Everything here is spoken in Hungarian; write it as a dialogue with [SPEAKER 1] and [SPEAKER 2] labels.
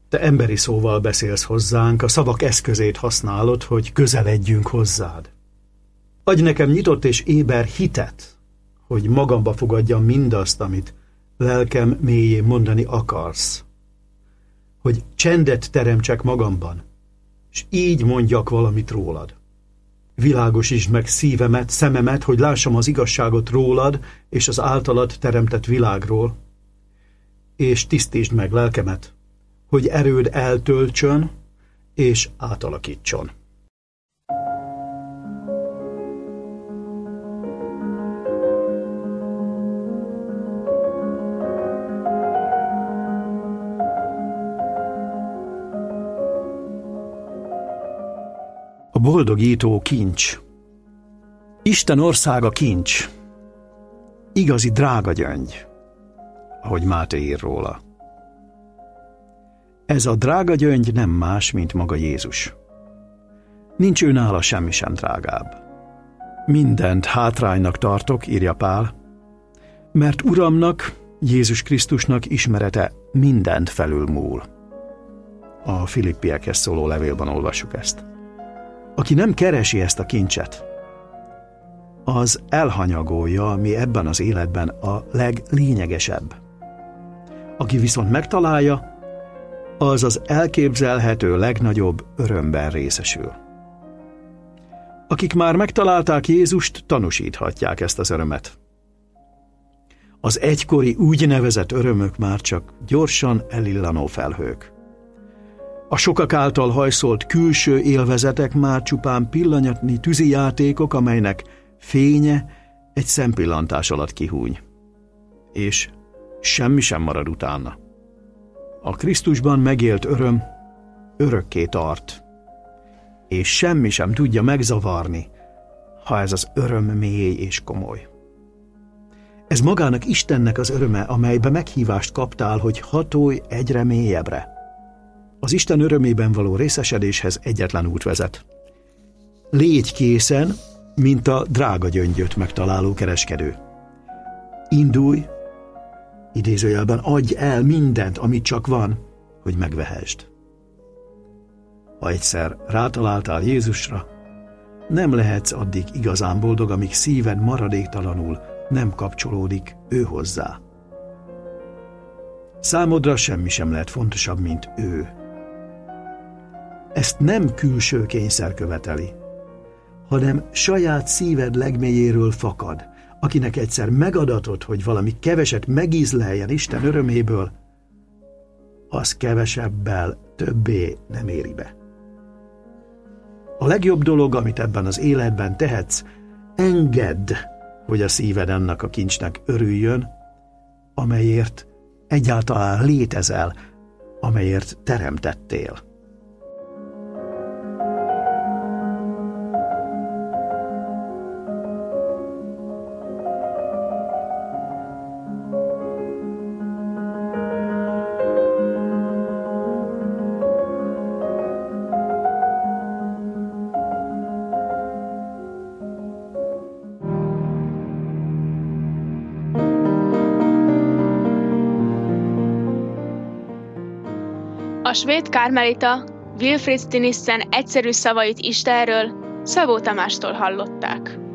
[SPEAKER 1] Te emberi szóval beszélsz hozzánk, a szavak eszközét használod, hogy közeledjünk hozzád. Adj nekem nyitott és éber hitet, hogy magamba fogadjam mindazt, amit lelkem mélyén mondani akarsz. Hogy csendet teremtsek magamban, és így mondjak valamit rólad. Világosítsd meg szívemet, szememet, hogy lássam az igazságot rólad és az általad teremtett világról, és tisztítsd meg lelkemet, hogy erőd eltöltsön és átalakítson. A boldogító kincs. Isten országa kincs. Igazi drága gyöngy, ahogy Máté ír róla. Ez a drága gyöngy nem más, mint maga Jézus. Nincs ő nála semmi sem drágább. Mindent hátránynak tartok, írja Pál, mert Uramnak, Jézus Krisztusnak ismerete mindent felülmúl. A Filippiekhez szóló levélben olvassuk ezt. Aki nem keresi ezt a kincset, az elhanyagolja, ami ebben az életben a leglényegesebb. Aki viszont megtalálja, az az elképzelhető legnagyobb örömben részesül. Akik már megtalálták Jézust, tanúsíthatják ezt az örömet. Az egykori úgynevezett örömök már csak gyorsan elillanó felhők. A sokak által hajszolt külső élvezetek már csupán pillanatnyi tűzijátékok, amelynek fénye egy szempillantás alatt kihúny. És semmi sem marad utána. A Krisztusban megélt öröm örökké tart, és semmi sem tudja megzavarni, ha ez az öröm mély és komoly. Ez magának Istennek az öröme, amelybe meghívást kaptál, hogy hatolj egyre mélyebbre. Az Isten örömében való részesedéshez egyetlen út vezet. Légy készen, mint a drága gyöngyöt megtaláló kereskedő. Indulj, idézőjelben adj el mindent, amit csak van, hogy megvehesd. Ha egyszer rátaláltál Jézusra, nem lehetsz addig igazán boldog, amíg szíved maradéktalanul nem kapcsolódik ő hozzá. Számodra semmi sem lehet fontosabb, mint ő. Ezt nem külső kényszer követeli, hanem saját szíved legmélyéről fakad, akinek egyszer megadatott, hogy valami keveset megízleljen Isten öröméből, az kevesebbel többé nem éri be. A legjobb dolog, amit ebben az életben tehetsz, engedd, hogy a szíved ennek a kincsnek örüljön, amelyért egyáltalán létezel, amelyért teremtettél.
[SPEAKER 2] A svéd kármelita Wilfrid Stinissen egyszerű szavait Istenről Szabó Tamástól hallották.